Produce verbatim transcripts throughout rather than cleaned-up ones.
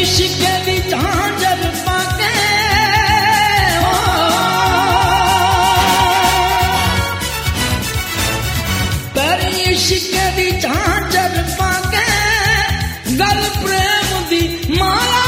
इश्के दी झांझर पाके तेरी इश्के दी झांझर पाके गल प्रेम दी माला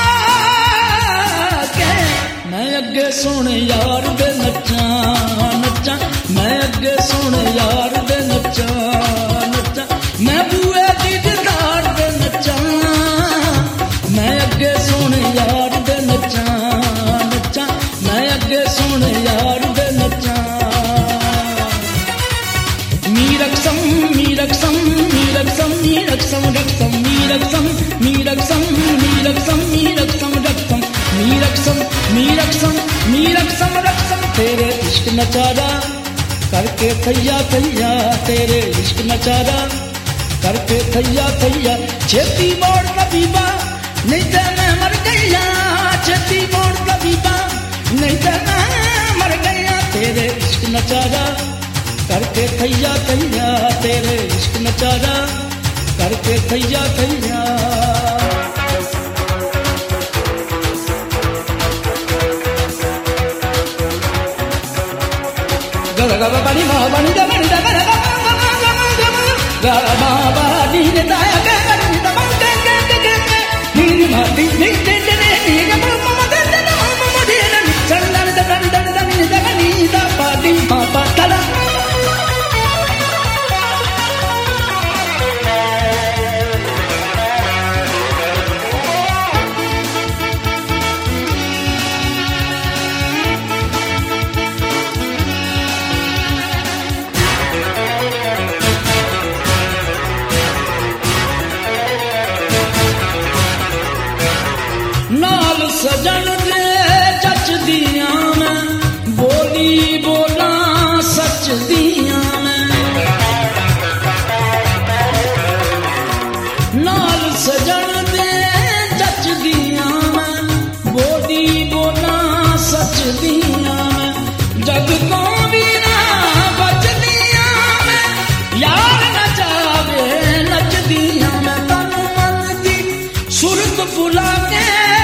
पाके मैं अगे सोने यार दे नचा नचा मैं अगे सोने यार दे नचा नचा मैं बुए दी दीदार दे नचा मैं अगे सोने यार दे नचा नचा मैं अगे सोने यार दे नचा मीरक्सम मीरक्सम मीरक्सम मीरक्सम रक्सम मीरक्सम मीरक्सम मीरक्सम मीरक्सम रक्सम मीरक्सम मीरक्सम मीरक्सम रक्सम तेरे इश्क नचारा करके थैया थैया तेरे इश्क नचारा करके थैया थैया छेती मोड़ तबीबा नहीं तो मैं मर गया छेती मोड़ तबीबा नहीं तो मैं मर गया तेरे इश्क नचारा करके थैया थैया तेरे इश्क नचारा करके थैया थैया गा गा बनी मा बनी दा बनी दा गा गा गा मा बा नी ने दा गा गा नी दा मा गा गा गा गा नी मा नी नी नी नी गा मा मा दा दा मा मा मा दी ना चल दा दा दा दा दा नी दा नी दा पा दी मा पा दा सजन दे जच दिया मैं बोली बोला सच दिया मैं नाल सजन दे जच दिया मैं बोली बोला सच दिया मैं जग को भी ना बच दिया मैं यार न जावे नच दिया मैं तन मन दी सुरत बुला के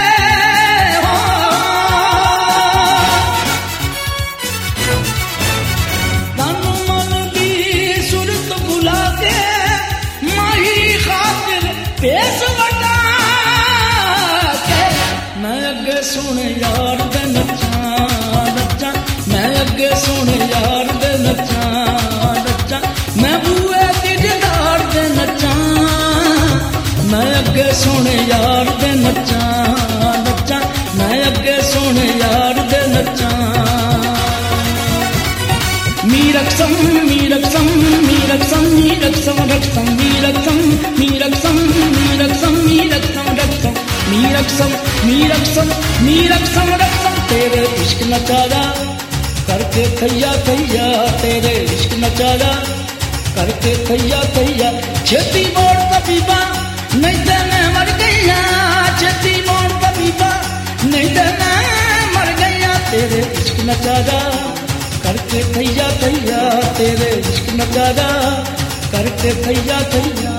पेश बटा के मैं अगे सुने यार दे नचा नचा मैं अगे सुने यार दे नचा नचा मैं बुए दी दीदार दे नचा मैं अगे सुने यार दे नचा नचा मैं अगे सुने यार दे नचा मीरक्सम मीरक्सम मीरक्सम मीरक्सम रक्सम मीरक्सम मीरक्सम मीरक्सम मीरक्सम रक्सम मीरक्सम मीरक्सम मीरक्सम रक्सम तेरे इश्क नचारा करके थैया थैया तेरे इश्क नचारा करके थैया थैया छेती मोड़ तबीबा नहीं तो मैं मर गया छेती मोड़ तबीबा नहीं तो मैं मर गया तेरे इश्क नचारा करके थैया थैया तेरे इश्क नचारा करके थैया थैया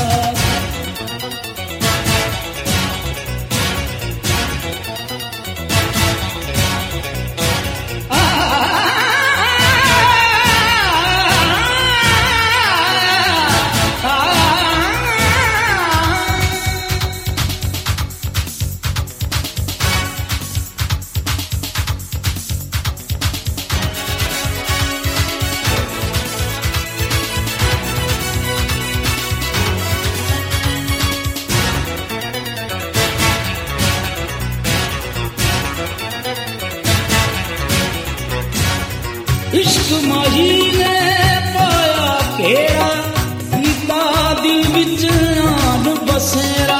इश्क माही ने पाया केड़ा कीता दिल विच आन बसेरा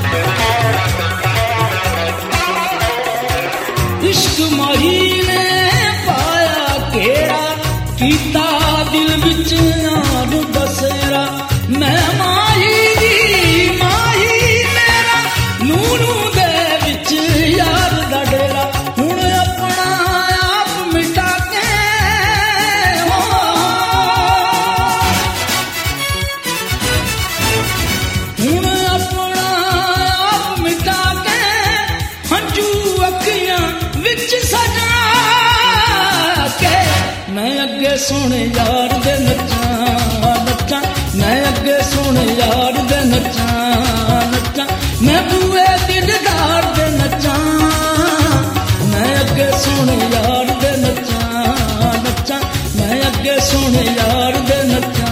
इश्क माही ने पाया केड़ा कीता दिल विच आन बसेरा मैं माही माही मेरा नूनू दे विच यार दा डेरा हुण अपना आप मिटा के हुण अपना अगे सोने यार दे नचा नचा, मैं अगे सोने यार दे नचा नचा, मैं बुए दिलदार दे नचा, मैं अगे सोने यार दे नचा नचा, मैं अगे सोने यार दे नचा।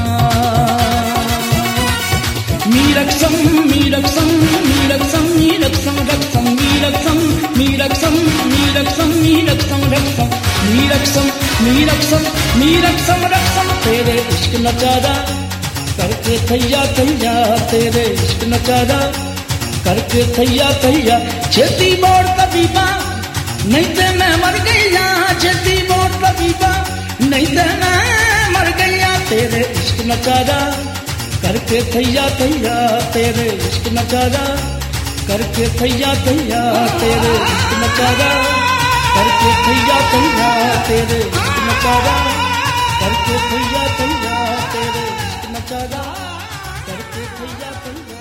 मीरक्सम मीरक्सम मीरक्सम मीरक्सम रक्सम मीरक्सम मीरक्सम मीरक्सम मीरक्सम रक्सम मीरक्सम मीरक्सम मीरक्सम रक्सम, तेरे इश्क नचारा करके थैया थैया, तेरे इश्क नचारा करके थैया थैया, छेती मोड़ तबीबा नहीं ते मैं मर गईया, छेती मोड़ तबीबा नहीं ते मैं मर गईया, तेरे इश्क नचारा करके थैया थैया, तेरे इश्क नचारा करके थैया थैया, तेरे इश्क नचारा करके थैया थैया, तेरे इश्क नचारा करके थैया थैया, तेरे इश्क नचारा करके थैया थैया।